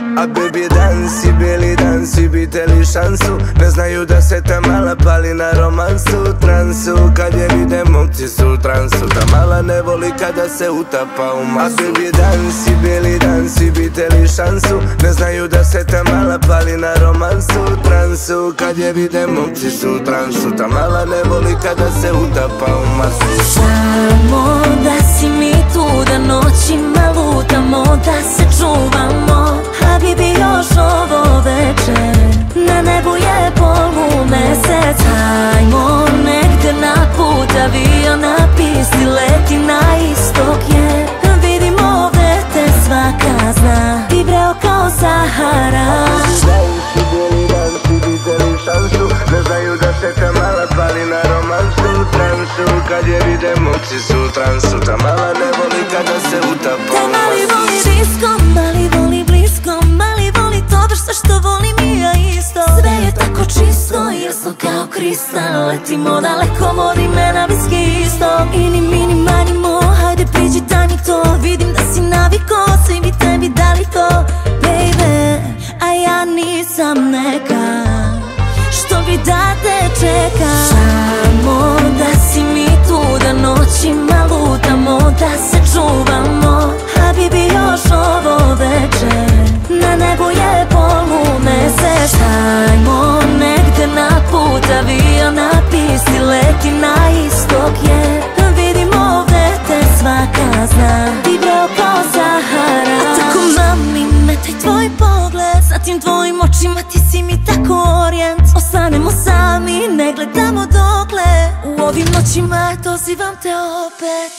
A baby dan si, bijeli dan, svi bi teli šansu. Ne znaju da se ta mala pali na romansu, transu. Kad je vide momci su u transu, ta mala ne voli kada se utapa u masu. A baby dan si, bijeli dan, svi bi teli šansu. Ne znaju da se ta mala pali na romansu, transu. Kad je vide momci su u transu, ta mala ne voli kada se utapa u masu. Samo da si mi tu, da noćima lutamo, da se čuvamo. Habibi, još ovo večer na nebu je polumesec. Hajmo negde na put, avion na pisti leti na istok je. Vidim ovde te svaka zna, ti breo kao Sahara. Bijeli dan, svi bi teli šansu. Ne znaju da se ta mala pali na romansu, transu. Kad je vide momci su u transu, ta mala ne voli kada se utapa u masu. Taj mali voli disko, mali voli blisko, mali voli to baš sve što volim i ja isto. Sve je tako čisto, jasno kao kristal. Letimo daleko, vodi me na Bliski istok. Ini mini mani mo, hajde priđi daj mi to. Vidim da si naviko, svi bi tebi dali to, baby. A ja nisam neka što bi da te čeka. Samo da si mi tu, da noćima lutamo, da se čuvamo. Habibi, još ovo večer na nebu je polumesec. Hajmo negde na put, avion na pisti leti na istok je. Vidim ovde te svaka zna, ti breo kao Sahara. A tako mami me taj tvoj pogled, sa tim tvojim očima ti si mi tako orijent. Ostanemo sami, ne gledamo dokle, u ovim noćima dozivam te opet.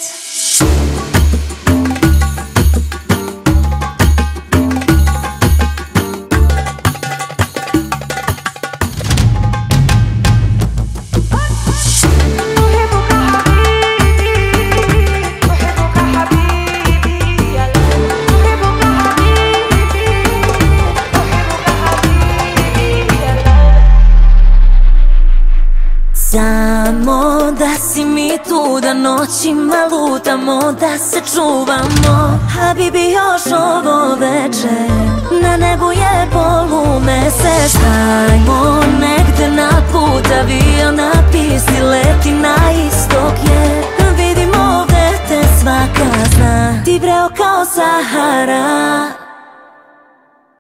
Samo da si mi tu, da noćima lutamo, da se čuvamo. Habibi, još ovo večer na nebu je polumesec. Hajmo negde na put, avion na pisti leti na istok je. Vidim ovde te svaka zna, ti breo kao Sahara.